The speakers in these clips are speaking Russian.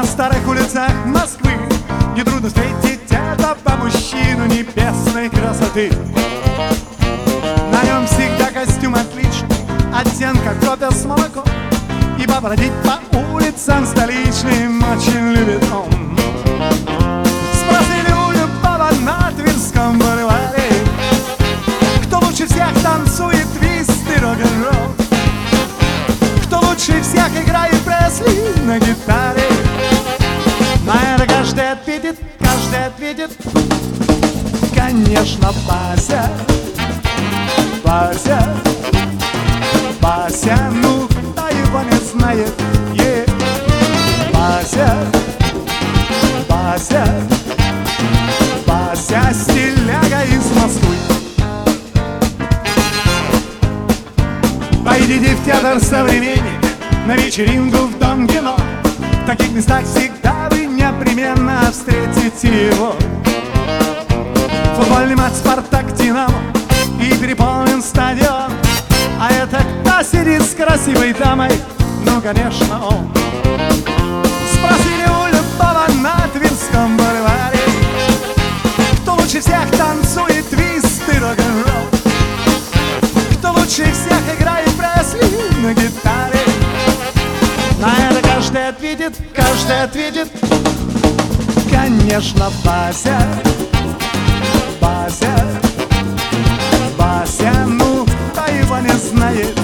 На старых улицах Москвы нетрудно встретить этого мужчину небесной красоты. На нем всегда костюм отличный, оттенка кофе с молоком, и побродить по улицам столичным очень любит он. Спросили у любого на Тверском бульваре, кто лучше всех танцует твист и рок-н-ролл, кто лучше всех играет Пресли на гитаре. На это каждый ответит, конечно, Бася. Бася, Бася, ну кто его не знает? Бася, Бася, Бася, стиляга из Москвы. Пойдите в театр «Современник», на вечеринку в Дом кино. В таких местах всегда вы непременно встретите его. Футбольный матч «Спартак-Динамо» и переполнен стадион. А это кто сидит с красивой дамой? Ну, конечно, он. Спросили у любого на Тверском бульваре, кто лучше всех танцует твист и рок-н-ролл, кто лучше всех играет Пресли на гитаре. На это каждый ответит, конечно, Бася. Бася, Бася, ну кто его не знает?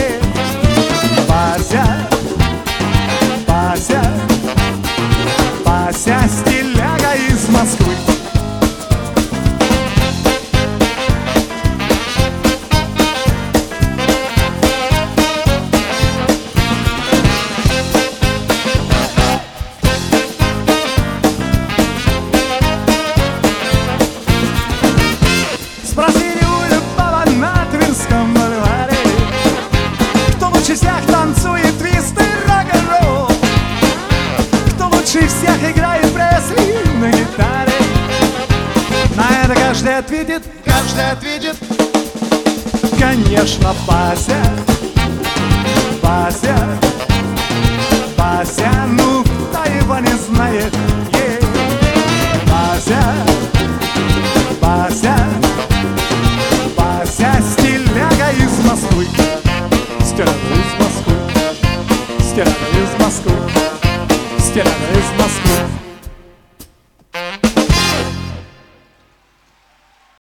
Бася, Бася, Бася, стиляга из Москвы. Спросили у любого на Тверском бульваре, кто лучше всех танцует твист и рок-н-ролл, кто лучше всех играет Пресли на гитаре. На это каждый ответит, конечно, Бася. Бася, Бася, ну кто его не знает?